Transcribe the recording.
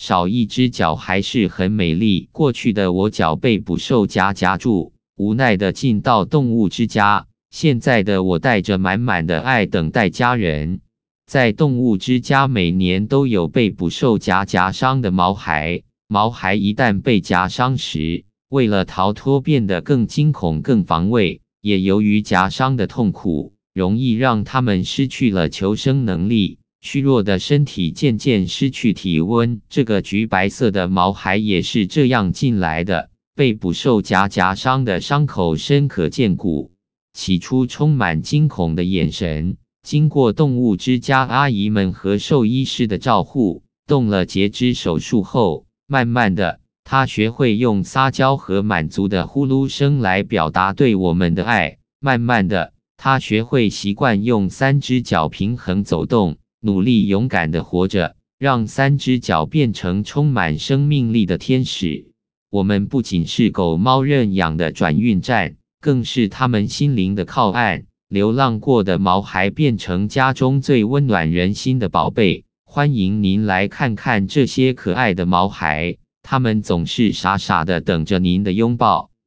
少一只脚还是很美丽。过去的我脚被捕兽夹住，无奈的进到动物之家。现在的我带着满满的爱等待家人。在动物之家，每年都有被捕兽夹伤的毛孩。毛孩一旦被夹伤时，为了逃脱变得更惊恐、更防卫，也由于夹伤的痛苦，容易让他们失去了求生能力，虚弱的身体渐渐失去体温。这个橘白色的毛孩也是这样进来的。被捕兽夹伤的伤口深可见骨，起初充满惊恐的眼神，经过动物之家阿姨们和兽医师的照护，动了截肢手术后，慢慢的，他学会用撒娇和满足的呼噜声来表达对我们的爱。慢慢的，他学会习惯用3只脚平衡走动，努力勇敢的活着，让3只脚变成充满生命力的天使。我们不仅是狗猫认养的转运站，更是他们心灵的靠岸。流浪过的毛孩变成家中最温暖人心的宝贝。欢迎您来看看这些可爱的毛孩，他们总是傻傻的等着您的拥抱。